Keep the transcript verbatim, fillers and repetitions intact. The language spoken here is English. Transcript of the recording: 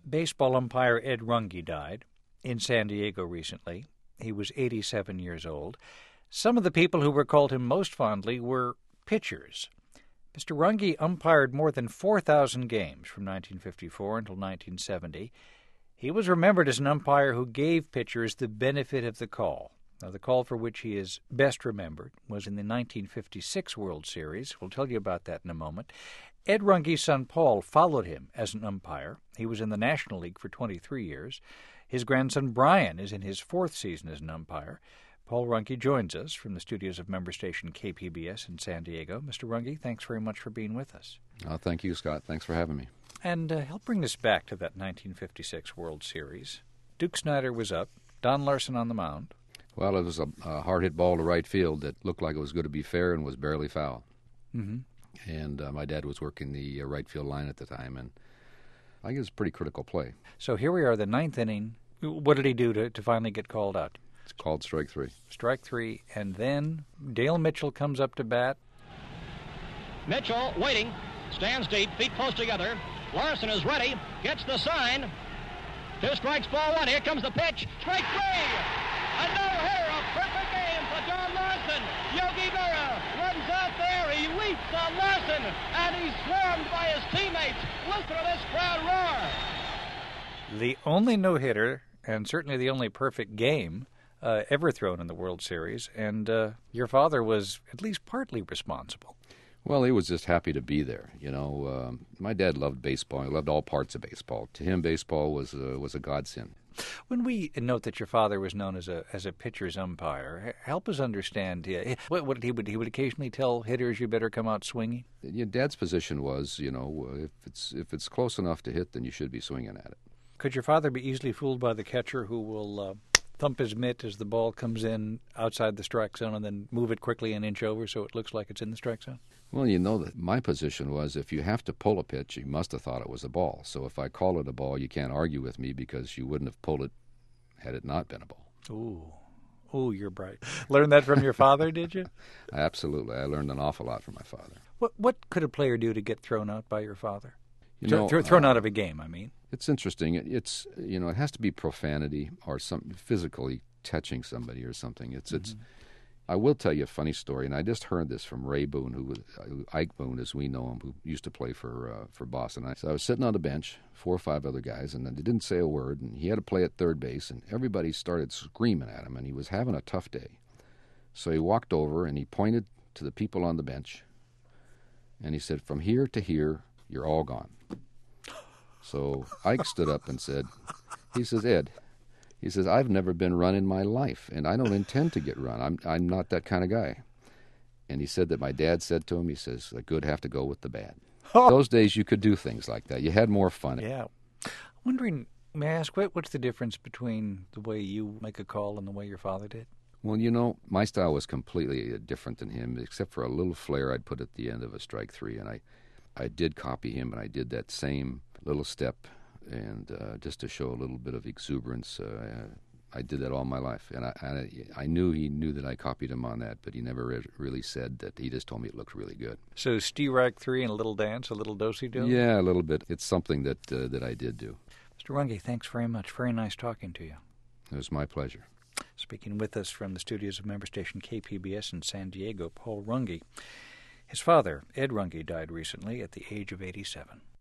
Baseball umpire Ed Runge died in San Diego recently. He was eighty-seven years old. Some of the people who recalled him most fondly were pitchers. Mister Runge umpired more than four thousand games from nineteen fifty-four until nineteen seventy. He was remembered as an umpire who gave pitchers the benefit of the call. Now, the call for which he is best remembered was in the nineteen fifty-six World Series. We'll tell you about that in a moment. Ed Runge's son Paul followed him as an umpire. He was in the National League for twenty-three years. His grandson Brian is in his fourth season as an umpire. Paul Runge joins us from the studios of member station K P B S in San Diego. Mister Runge, thanks very much for being with us. Oh, thank you, Scott. Thanks for having me. And uh, help bring us back to that nineteen fifty-six World Series. Duke Snider was up, Don Larsen on the mound. Well, it was a, a hard-hit ball to right field that looked like it was going to be fair and was barely foul. Mm-hmm. And uh, my dad was working the uh, right field line at the time, and I think it was a pretty critical play. So here we are, the ninth inning. What did he do to, to finally get called out? It's called strike three. Strike three, and then Dale Mitchell comes up to bat. Mitchell waiting, stands deep, feet close together. Larsen is ready, gets the sign. Two strikes, ball one. Here comes the pitch. Strike three. A no-hitter, a perfect game for Don Larsen. Yogi Berra runs out there. He leaps on Larsen, and he's swarmed by his teammates. Listen to this crowd roar. The only no-hitter, and certainly the only perfect game uh, ever thrown in the World Series, and uh, your father was at least partly responsible. Well, he was just happy to be there. You know, um, my dad loved baseball. He loved all parts of baseball. To him, baseball was uh, was a godsend. When we note that your father was known as a as a pitcher's umpire, help us understand. Yeah, what, what he would he would occasionally tell hitters, "You better come out swinging." Your dad's position was, you know, if it's if it's close enough to hit, then you should be swinging at it. Could your father be easily fooled by the catcher who will uh, thump his mitt as the ball comes in outside the strike zone and then move it quickly an inch over so it looks like it's in the strike zone? Well, you know that my position was if you have to pull a pitch, you must have thought it was a ball. So if I call it a ball, you can't argue with me because you wouldn't have pulled it had it not been a ball. Ooh. Ooh, you're bright. Learned that from your father, did you? Absolutely. I learned an awful lot from my father. What what could a player do to get thrown out by your father? You Th- know, th- thrown uh, out of a game, I mean. It's interesting. It, it's, you know, it has to be profanity or some physically touching somebody or something. It's, mm-hmm. it's, I will tell you a funny story, and I just heard this from Ray Boone, who was uh, Ike Boone, as we know him, who used to play for uh, for Boston. I, so I was sitting on the bench, four or five other guys, and they didn't say a word. And he had to play at third base, and everybody started screaming at him, and he was having a tough day. So he walked over and he pointed to the people on the bench, and he said, "From here to here, you're all gone." So Ike stood up and said, he says, "Ed," he says, "I've never been run in my life, and I don't intend to get run. I'm I'm not that kind of guy." And he said that my dad said to him, he says, "The good have to go with the bad." Those days you could do things like that. You had more fun. Yeah. I'm wondering, may I ask, what, what's the difference between the way you make a call and the way your father did? Well, you know, my style was completely different than him, except for a little flair I'd put at the end of a strike three. And I, I did copy him, and I did that same little step, and uh, just to show a little bit of exuberance. Uh, I did that all my life, and I, I I knew he knew that I copied him on that, but he never re- really said that. He just told me it looked really good. So Strike three and a little dance, a little do-si-do? Yeah, a little bit. It's something that uh, that I did do. Mister Runge, thanks very much. Very nice talking to you. It was my pleasure. Speaking with us from the studios of member station K P B S in San Diego, Paul Runge. His father, Ed Runge, died recently at the age of eighty-seven.